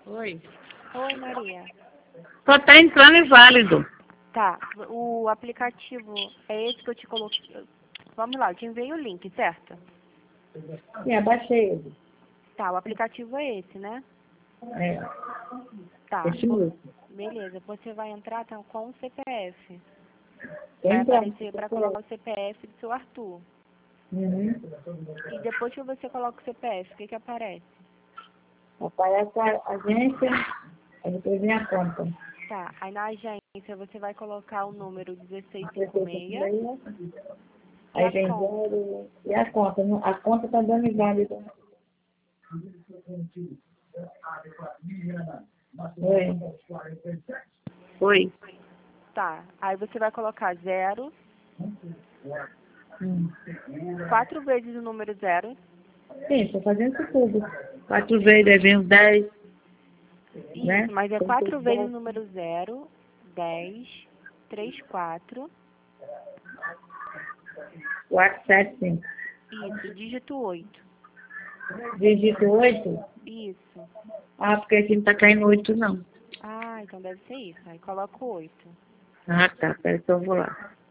Oi. Oi, Maria. Só tá entrando inválido. Tá, o aplicativo é esse que eu te coloquei. Vamos lá, eu te enviei o link, certo? Sim, abaixei ele. Tá, o aplicativo é esse, né? É, Tá, esse mesmo. beleza. Você vai entrar tá, com o CPF. Tem Vai pra aparecer para colocar o CPF do seu Arthur. Uhum. E depois que você coloca o CPF, o que que aparece? Aparece a agência, aí depois vem a conta. Tá, aí na agência você vai colocar o número 1656 e Aí a vem conta. zero e a conta. A conta tá dando inválida. Oi. Oi. Tá, aí você vai colocar 0, Hum. 4 vezes o número 0. Sim, tô fazendo isso tudo. 4 vezes, aí vem os 10, Né? Isso, mas é Tem 4 que vezes dar o número 0, 10, 3, 4. 4, 7, 5. Isso, dígito 8. Dígito 8. Isso. Ah, porque aqui não tá caindo 8, não. Ah, então deve ser isso. Aí coloca o 8. Ah, tá. Peraí que eu vou lá.